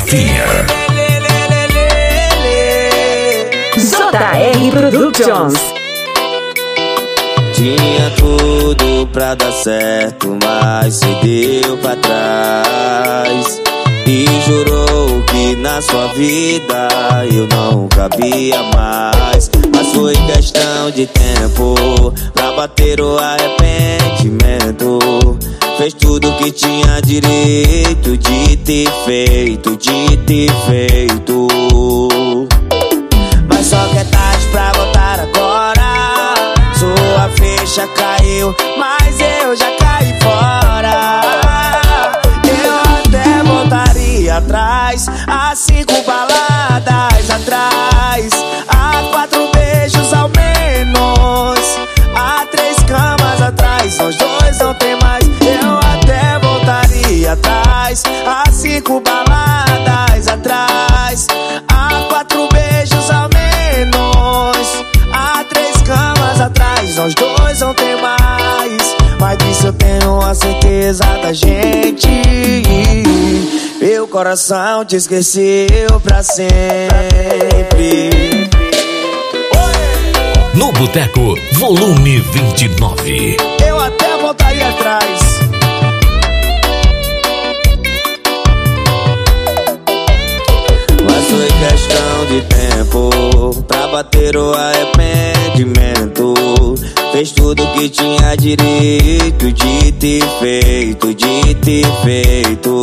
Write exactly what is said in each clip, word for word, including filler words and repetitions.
novinha. J R Productions. Tinha tudo pra dar certo, mas se deu pra trás. E jurou que na sua vida eu não cabia mais. Mas foi questão de tempo pra bater o arrependimento. Fez tudo que tinha direito de ter feito, de ter feito. Mas só que é tarde pra voltar agora. Sua ficha caiu, mas eu já caí fora. Eu até voltaria atrás, a cinco baladas atrás, a quatro beijos ao menos, a três camas atrás. Nós dois não tem mais. Eu até voltaria atrás, a cinco baladas atrás, a quatro beijos ao menos, a três camas atrás. Nós dois não tem mais. Mas disso eu tenho a certeza da gente. Meu coração te esqueceu pra sempre. No Boteco, volume vinte e nove. Eu até voltaria atrás. Mas foi questão de tempo pra bater o arrependimento. Fez tudo que tinha direito de ter feito, de ter feito.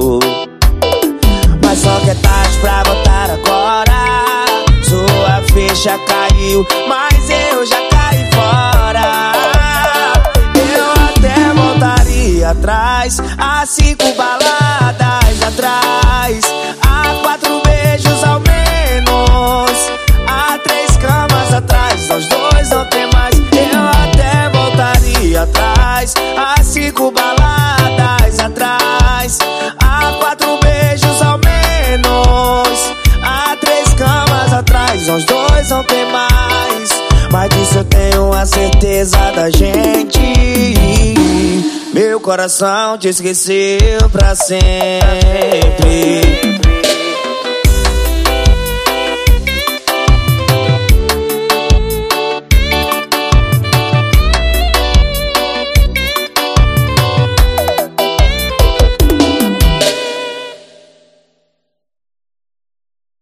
Mas só que é tarde pra voltar agora. Sua ficha caiu, mas eu já caí fora. Eu até voltaria atrás, a cinco baladas atrás, a quatro beijos ao menos, a três camas atrás. Nós dois não tem mais. Eu até voltaria atrás, a cinco baladas atrás, a quatro beijos ao menos, a três camas atrás. Nós dois não tem mais. Mas disso eu tenho a certeza da gente. Meu coração te esqueceu pra sempre.